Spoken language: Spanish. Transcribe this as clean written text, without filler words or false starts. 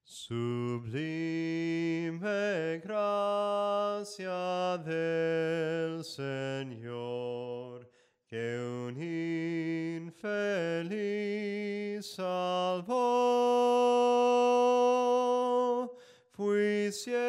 Sublime gracia del Señor, que un infeliz salvó, fui ciego